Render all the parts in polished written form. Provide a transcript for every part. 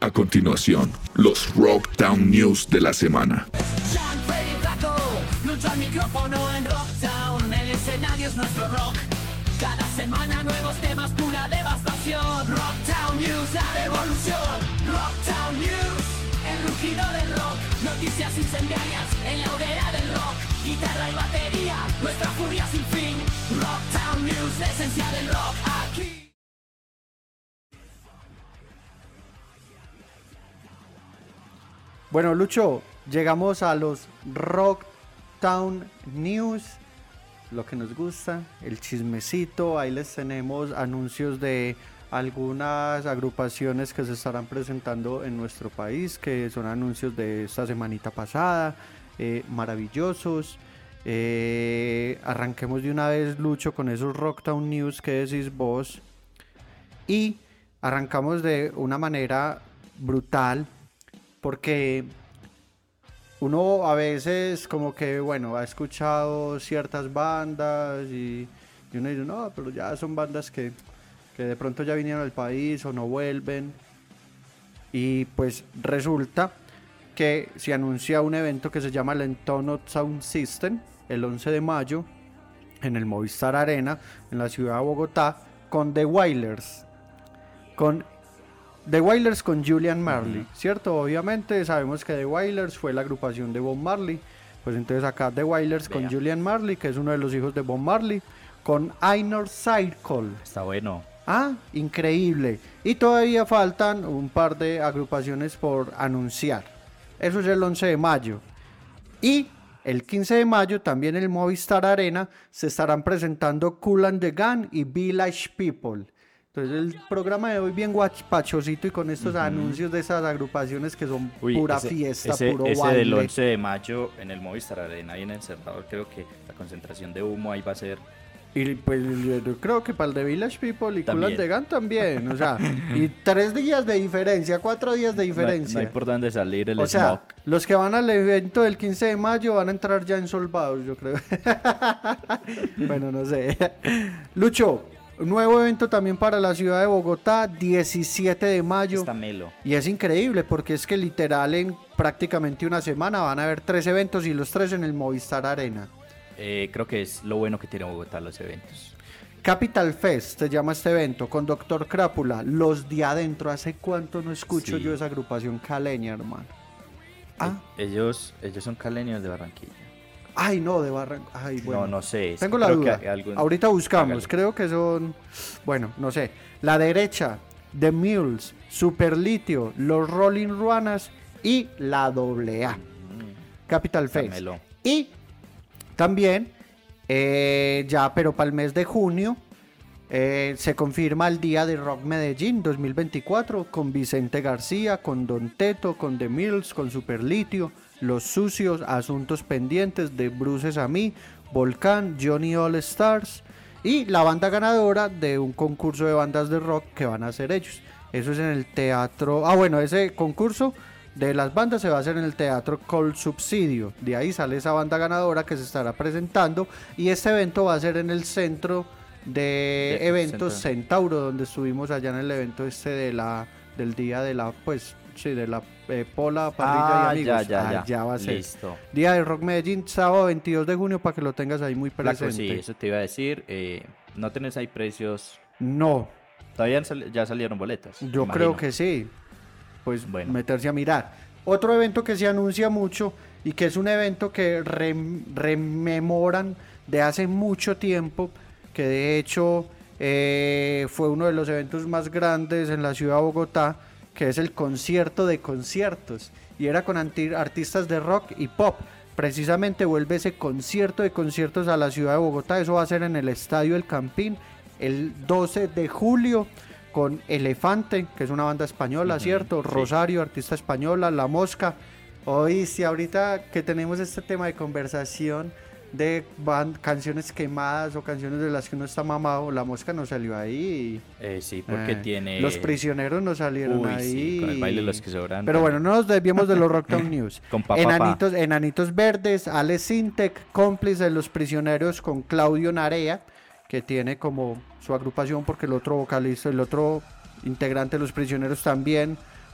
A continuación, los Rocktown News de la semana. Sean Freddy Flaco, lucha al micrófono en Rocktown, el escenario es nuestro rock. Cada semana nuevos temas, pura devastación. Rocktown News, la revolución. Rocktown News, el rugido del rock. Noticias incendiarias en la hoguera del rock. Guitarra y batería, nuestra furia sin fin. Rocktown News, la esencia del rock aquí. Bueno, Lucho, llegamos a los Rocktown News, lo que nos gusta, el chismecito. Ahí les tenemos anuncios de algunas agrupaciones que se estarán presentando en nuestro país, que son anuncios de esta semanita pasada, maravillosos. Arranquemos de una vez, Lucho, con esos Rocktown News que decís vos, y arrancamos de una manera brutal, porque uno a veces como que, bueno, ha escuchado ciertas bandas y uno dice, no, pero ya son bandas que de pronto ya vinieron al país o no vuelven. Y pues resulta que se anuncia un evento que se llama el Entono Sound System el 11 de mayo en el Movistar Arena en la ciudad de Bogotá, con The Wailers. Con Julian Marley, ¿cierto? Obviamente sabemos que The Wailers fue la agrupación de Bob Marley. Pues entonces acá The Wailers con Julian Marley, que es uno de los hijos de Bob Marley, con Inner Circle. Está bueno. Ah, increíble. Y todavía faltan un par de agrupaciones por anunciar. Eso es el 11 de mayo. Y el 15 de mayo también en el Movistar Arena se estarán presentando Kool and the Gang y Village People. Entonces el programa de hoy bien guachpachosito y con estos anuncios de esas agrupaciones que son pura fiesta, puro ese baile. del 11 de mayo en el Movistar Arena y en El Cerrador, creo que la concentración de humo ahí va a ser. Y pues yo creo que para el de Village People y Kool and También. the Gang también, o sea, y 3 días de diferencia, 4 días de diferencia. No hay por dónde salir el O sea, smog. los que van al evento del 15 de mayo van a entrar ya ensolvados, yo creo. Bueno, no sé. Lucho, un nuevo evento también para la ciudad de Bogotá, 17 de mayo. Está melo. Y es increíble porque es que literal en prácticamente una semana van a haber 3 eventos y los 3 en el Movistar Arena. Creo que es lo bueno que tiene Bogotá los eventos. Capital Fest se llama este evento, con Doctor Crápula, Los de Adentro. ¿Hace cuánto no escucho yo esa agrupación caleña, hermano? Ah, Ellos son caleños de Barranquilla. ay, no, de Barranquilla. Ay, bueno. No sé. Tengo la creo duda. que Ahorita buscamos. Hágale. Creo que son. Bueno, no sé. La Derecha, The Mules, Superlitio, Los Rolling Ruanas y la AA. Capital Fest. Dámelo. Y también, ya, pero para el mes de junio, se confirma el Día de Rock Medellín 2024 con Vicente García, con Don Teto, con The Mills, con Superlitio, Los Sucios, Asuntos Pendientes, de Bruces a mí, Volcán, Johnny All Stars y la banda ganadora de un concurso de bandas de rock que van a hacer ellos. Eso es en el teatro. Ah, bueno, ese concurso de las bandas se va a hacer en el Teatro Col Subsidio. De ahí sale esa banda ganadora que se estará presentando. Y este evento va a ser en el centro de eventos Centauro, donde estuvimos allá en el evento del día de la, pues, sí, de la Pola, Parrilla y Amigos. Ya va a ser. Listo. Día de Rock Medellín, sábado 22 de junio, para que lo tengas ahí muy Flaco, presente. sí, eso te iba a decir. ¿No tenés ahí precios? No, Todavía ya salieron boletas. yo imagino. creo que sí. Pues Bueno. meterse a mirar. Otro evento que se anuncia mucho y que es un evento que rememoran de hace mucho tiempo, que de hecho fue uno de los eventos más grandes en la ciudad de Bogotá, que es el concierto de conciertos, y era con artistas de rock y pop. Precisamente vuelve ese concierto de conciertos a la ciudad de Bogotá. Eso va a ser en el Estadio El Campín el 12 de julio con Elefante, que es una banda española, ¿cierto? Sí. Rosario, artista española, La Mosca. Hoy sí, ahorita que tenemos este tema de conversación de canciones quemadas o canciones de las que uno está mamado, La Mosca no salió ahí. Sí, porque tiene... Los Prisioneros no salieron Uy, ahí. sí, con el baile de los que sobran. Pero bueno, no nos desviemos de los Rocktown News. Con Papá. Enanitos Verdes, Ale Sintec, cómplice de Los Prisioneros, con Claudio Narea, que tiene como su agrupación, porque el otro vocalista, el otro integrante de Los Prisioneros también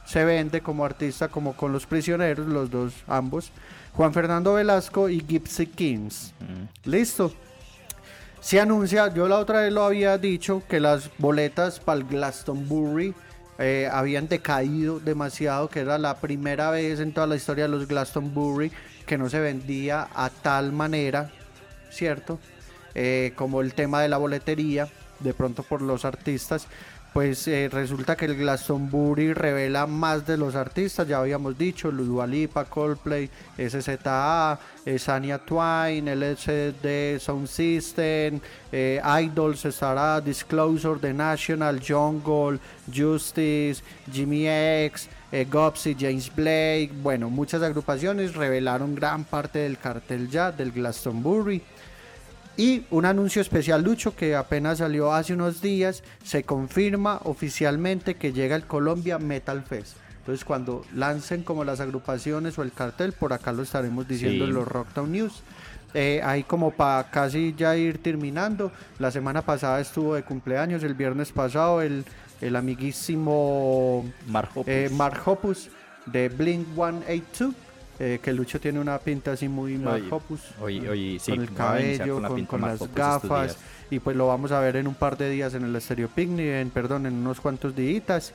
se vende como artista como con Los Prisioneros, los dos, ambos, Juan Fernando Velasco y Gypsy Kings. Listo. Se anuncia, yo la otra vez lo había dicho, que las boletas para el Glastonbury habían decaído demasiado, que era la primera vez en toda la historia de los Glastonbury que no se vendía a tal manera, ¿cierto? Como el tema de la boletería, de pronto por los artistas. Pues resulta que el Glastonbury revela más de los artistas, ya habíamos dicho, Dua Lipa, Coldplay, SZA, Shania Twain, LCD Sound System, Idols, estará Disclosure, The National, Jungle, Justice, Jimmy X, Gopsy, James Blake. Bueno, muchas agrupaciones revelaron gran parte del cartel ya del Glastonbury. Y un anuncio especial, Lucho, que apenas salió hace unos días, se confirma oficialmente que llega el Colombia Metal Fest. Entonces cuando lancen como las agrupaciones o el cartel, por acá lo estaremos diciendo en los Rocktown News. Ahí como para casi ya ir terminando, la semana pasada estuvo de cumpleaños, el viernes pasado, el amiguísimo Mark Hoppus de Blink-182. Que Lucho tiene una pinta así muy Mark Hoppus, sí, con el cabello, con las gafas, y pues lo vamos a ver en un par de días en el Stereo Picnic, en unos cuantos días.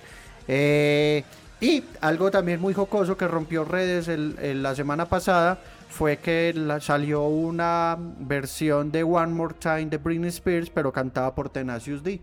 Y algo también muy jocoso que rompió redes la semana pasada fue que salió una versión de One More Time de Britney Spears, pero cantada por Tenacious D.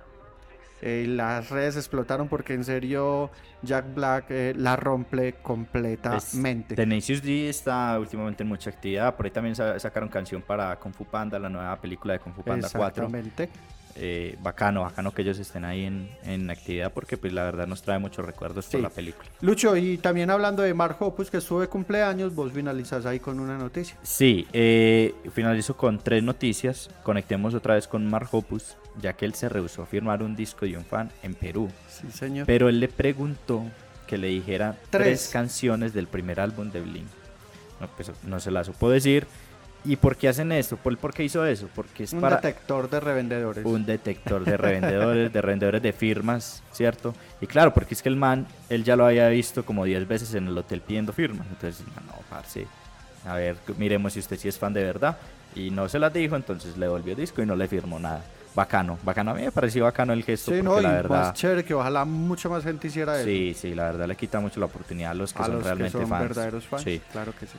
Las redes explotaron porque en serio Jack Black la rompe completamente. Tenacious D está últimamente en mucha actividad. Por ahí también sacaron canción para Kung Fu Panda, la nueva película de Kung Fu Panda 4. Exactamente. Bacano que ellos estén ahí en actividad, porque pues la verdad nos trae muchos recuerdos por la película. Lucho, y también hablando de Mark Hoppus, que estuvo de cumpleaños, vos finalizas ahí con una noticia. Sí, finalizo con 3 noticias. Conectemos otra vez con Mark Hoppus, ya que él se rehusó a firmar un disco de un fan en Perú. Sí, señor. Pero él le preguntó que le dijera 3 canciones del primer álbum de Blink. No, pues, no se la supo decir. ¿Y por qué hacen esto? ¿Por qué hizo eso? Porque es un para detector de revendedores. Un detector de revendedores, de revendedores de firmas, ¿cierto? Y claro, porque es que el man, él ya lo había visto como 10 veces en el hotel pidiendo firmas. Entonces, no, parce, a ver, miremos si usted sí es fan de verdad. Y no se las dijo, entonces le devolvió el disco y no le firmó nada. Bacano. A mí me pareció bacano el gesto. Sí, porque no, la y verdad, más chévere, que ojalá mucha más gente hiciera eso. Sí, la verdad le quita mucho la oportunidad a los que son realmente que son fans. verdaderos fans. Sí. Claro que sí.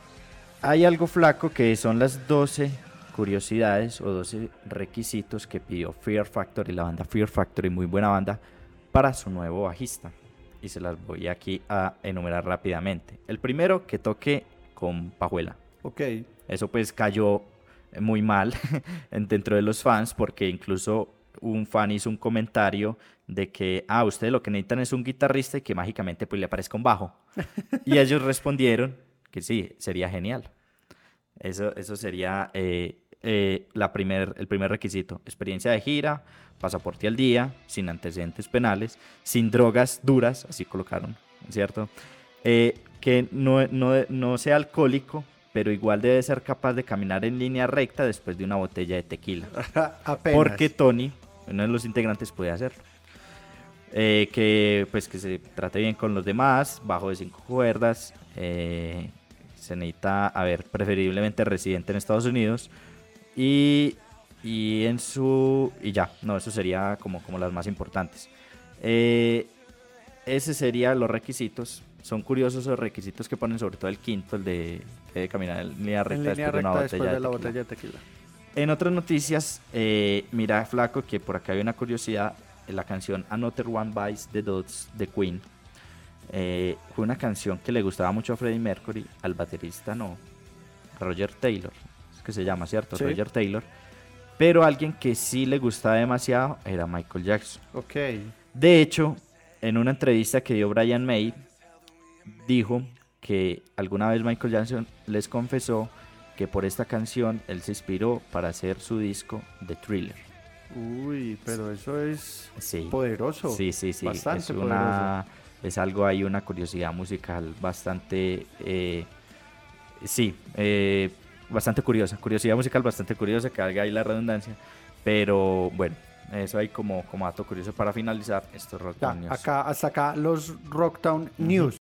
Hay algo flaco que son las 12 curiosidades o 12 requisitos que pidió Fear Factory, la banda Fear Factory, muy buena banda, para su nuevo bajista. Y se las voy aquí a enumerar rápidamente. El primero, que toque con pajuela. Ok. Eso pues cayó muy mal dentro de los fans, porque incluso un fan hizo un comentario de que ustedes lo que necesitan es un guitarrista y que mágicamente pues le aparezca un bajo. Y ellos respondieron que sí, sería genial. Eso sería el primer requisito. Experiencia de gira, pasaporte al día, sin antecedentes penales, sin drogas duras, así colocaron, ¿cierto? Que no sea alcohólico, pero igual debe ser capaz de caminar en línea recta después de una botella de tequila. Apenas. Porque Tony, uno de los integrantes, puede hacerlo. Que se trate bien con los demás, bajo de 5 cuerdas, se necesita, preferiblemente residente en Estados Unidos y ya, no, eso sería como las más importantes. Ese serían los requisitos. Son curiosos los requisitos que ponen, sobre todo el quinto, el de caminar en línea recta después de la botella de tequila. En otras noticias, mira, flaco, que por acá hay una curiosidad. La canción Another One Bites the Dust de Queen fue una canción que le gustaba mucho a Freddie Mercury, al baterista no, Roger Taylor, es que se llama, ¿cierto? Sí. Roger Taylor. Pero alguien que sí le gustaba demasiado era Michael Jackson. Ok. De hecho, en una entrevista que dio Brian May, dijo que alguna vez Michael Jackson les confesó que por esta canción él se inspiró para hacer su disco The Thriller. Uy, pero eso es poderoso. Sí. Bastante poderoso. Es algo ahí, una curiosidad musical bastante, bastante curiosa. Curiosidad musical bastante curiosa, que haga ahí la redundancia. Pero bueno, Eso ahí como dato curioso para finalizar estos Ya, Rocktown News. hasta acá los Rocktown News.